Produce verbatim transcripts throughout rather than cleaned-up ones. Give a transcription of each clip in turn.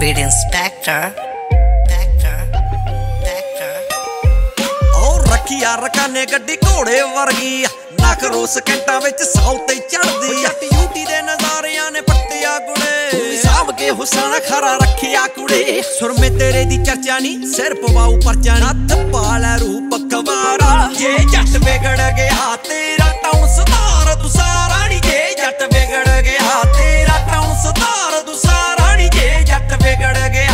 Speed Inspector. और रखिया रकाने गड्डी घोड़े वर्गी नख रोस घंटा विच सौ ते चढ़दी जट यूटी दे नज़ारियां ने पट्टिया कुड़े साहब के हुसन खरा रखिया कुड़े सुरमे तेरे दी चर्चा नी सिर पवाऊ परचा नथ पाला रूप कवारा जे जट बिगड़ गया तेरा टाउन सुधार तू सारा नी जे जट बिगड़ गया तेरा टाउन सुधार तू सारा नी जे जट बिगड़ गया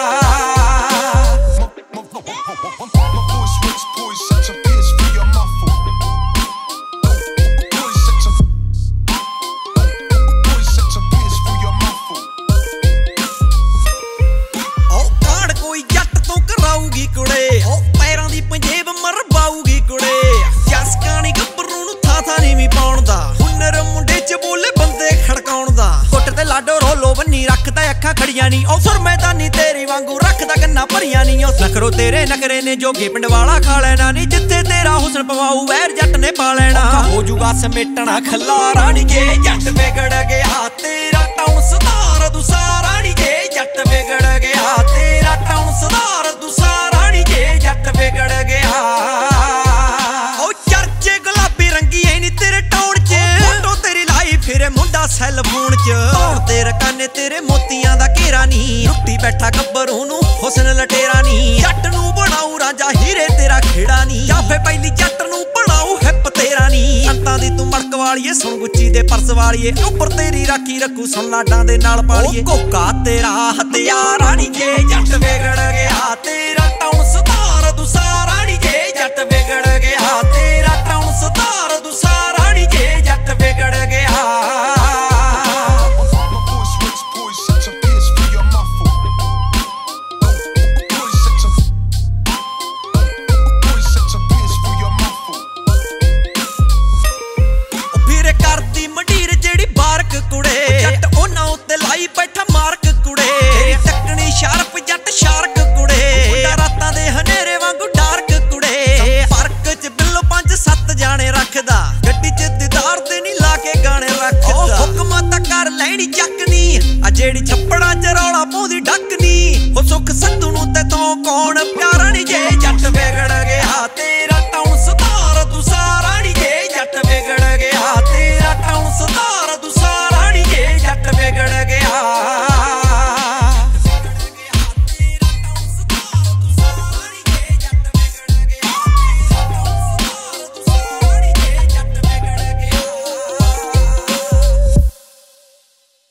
पैरां दी पंजेब मरवाऊगी कुड़े जसकानी गब्बरू नूं था था नी भी पाउण दा हुनर मुंडे च बोले बंदे खड़काउण दा कुट ते लाडो रोलो बन्नी रखदा अखां खड़ियां नी ओ सुर मैदानी तेरी वांगू रखदा गन्ना भरियां नी ओ नखरो तेरे नखरे ने जोगे पिंड वाला खा लेना नी जिथे तेरा हुसन पवाऊ वैर जट ने पा लेना हो जूगा समेटना खलारा नी जे जट बिगड़ गया तेरा टाउन सुधार तू सारा नी जे जट बिगड़ गया तेरा टाउन सुधार तू सारा जट बिगड़ गया ओ चर्चे गुलाबी रंगी है नी तेरे टाउन च फोटो तेरी लाई फिरे मुंडा सैल फोन च धौण ते रकाने तेरे मोतियां दा घेरा नी रुट्टी बैठा गब्बरू नूं हुसन लटेरा नी जट नूं बनाऊ रांझा हीरे तेरा खेड़ा नी जाफे पहली जट नूं बनाऊ हिप तेरा नी अंतां दी तूं मड़क वालीए सुन गुच्ची दे परस वालीए उपर तेरी राखी रखू सुन लाडां दे नाल पालीए कोका तेरा हथियारा नी जे जट बिगड़ गया तेरा टाउन सुधार तू सारा नी जे जट बिगड़ गया तेरा टाउन सुधार तू सारा नी जे जट बिगड़ गया फिर करदी मंडीर जेड़ी बारक कुड़े जट ओना उत्ते लाई बैठा मारक कुड़े तेरी टकनी शार्प जट शार्क कुड़े रातां दे हनेरे वांगू डार्क कुड़े फर्क च बिल्लो पंज सत्त जाने रखदा गड्डी च दीदार ते नी ला के गाने रखदा हुक्म तां कर लैनी चकनी आ जेड़ी छप्पड़ां च रौला पाउंदी ढकनी हो सुख संधू नूं ते तों कौन प्यारा नी जे जट बिगड़ गया तेरा